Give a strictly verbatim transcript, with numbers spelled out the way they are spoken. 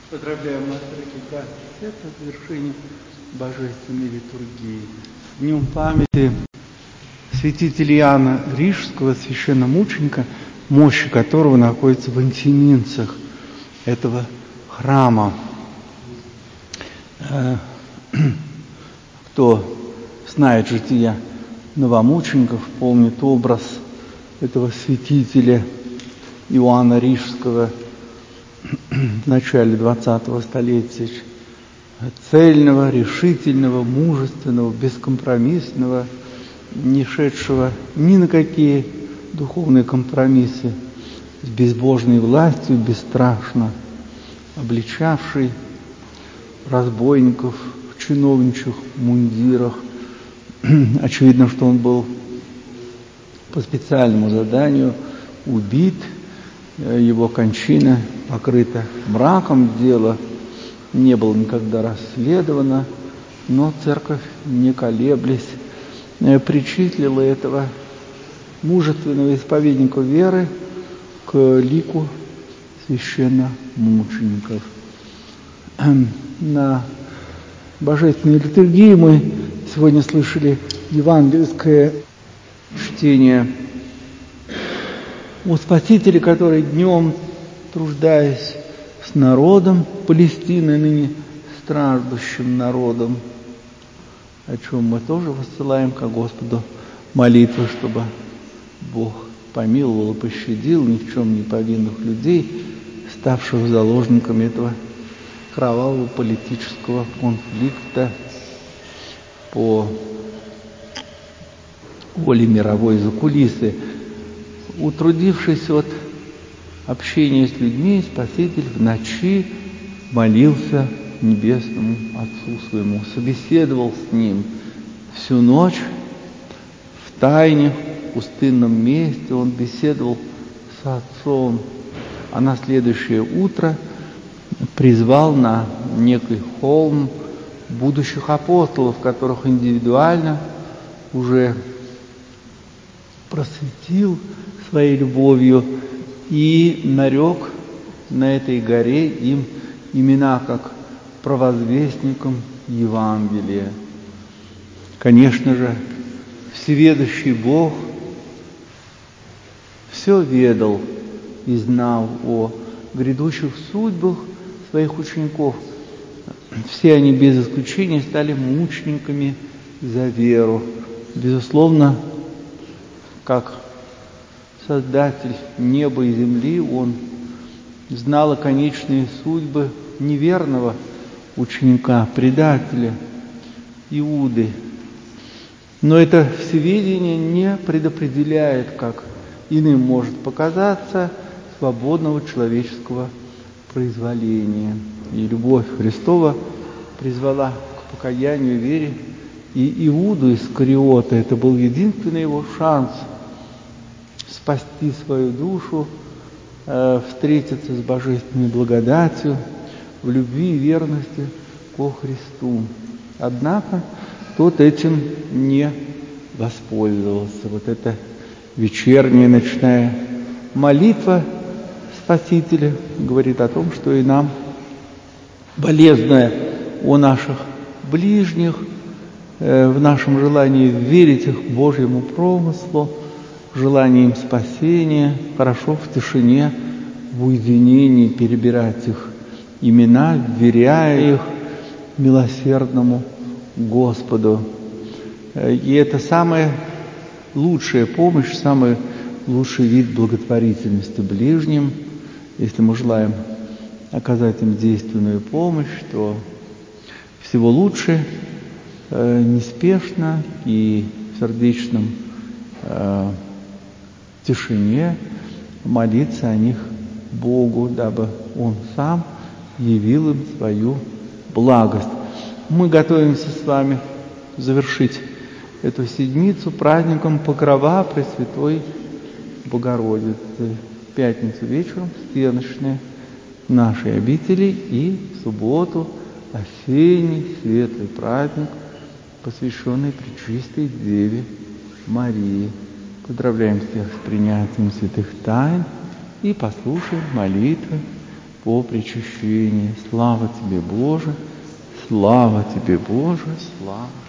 Поздравляем вас, дорогие братья и сестры, с завершением Божественной литургии. Днем памяти святителя Иоанна Рижского, священномученика, мощи которого находится в антиминцах этого храма. Кто знает жития новомучеников, помнит образ этого святителя Иоанна Рижского в начале двадцатого столетия, цельного, решительного, мужественного, бескомпромиссного, не шедшего ни на какие духовные компромиссы с безбожной властью, бесстрашно обличавший разбойников в чиновничьих мундирах. Очевидно, что он был по специальному заданию убит, его кончина покрыта мраком, дело не было никогда расследовано, но церковь, не колеблясь, причислила этого мужественного исповедника веры к лику священномучеников. На Божественной литургии мы сегодня слышали евангельское чтение о Спасителе, который днем, труждаясь с народом Палестины, ныне страждущим народом, о чем мы тоже высылаем ко Господу молитву, чтобы Бог помиловал и пощадил ни в чем не повинных людей, ставших заложниками этого кровавого политического конфликта по воле мировой закулисы. Утрудившись от общения с людьми, Спаситель в ночи молился Небесному Отцу Своему, собеседовал с Ним всю ночь в тайне, в пустынном месте. Он беседовал с Отцом, а на следующее утро призвал на некий холм будущих апостолов, которых индивидуально уже просветил своей любовью и нарек на этой горе им имена как провозвестникам Евангелия. Конечно же, всеведущий Бог все ведал и знал о грядущих судьбах своих учеников. Все они без исключения стали мучениками за веру. Безусловно, как Создатель неба и земли, Он знал о конечные судьбы неверного ученика, предателя, Иуды. Но это всеведение не предопределяет, как иным может показаться, свободного человеческого произволения. И любовь Христова призвала к покаянию, вере. И Иуду Искариота, это был единственный его шанс спасти свою душу, э, встретиться с божественной благодатью в любви и верности ко Христу. Однако тот этим не воспользовался. Вот эта вечерняя ночная молитва Спасителя говорит о том, что и нам, болезная о наших ближних, э, в нашем желании верить их Божьему промыслу, желанием спасения, хорошо в тишине, в уединении перебирать их имена, вверяя их милосердному Господу. И это самая лучшая помощь, самый лучший вид благотворительности ближним. Если мы желаем оказать им действенную помощь, то всего лучше э, неспешно и в сердечном э, тишине молиться о них Богу, дабы Он сам явил им свою благость. Мы готовимся с вами завершить эту седмицу праздником Покрова Пресвятой Богородицы. В пятницу вечером всенощная в нашей обители, и в субботу осенний светлый праздник, посвященный Пречистой Деве Марии. Поздравляем всех с принятием святых тайн и послушаем молитвы по причащении. Слава Тебе, Боже, слава Тебе, Боже, слава.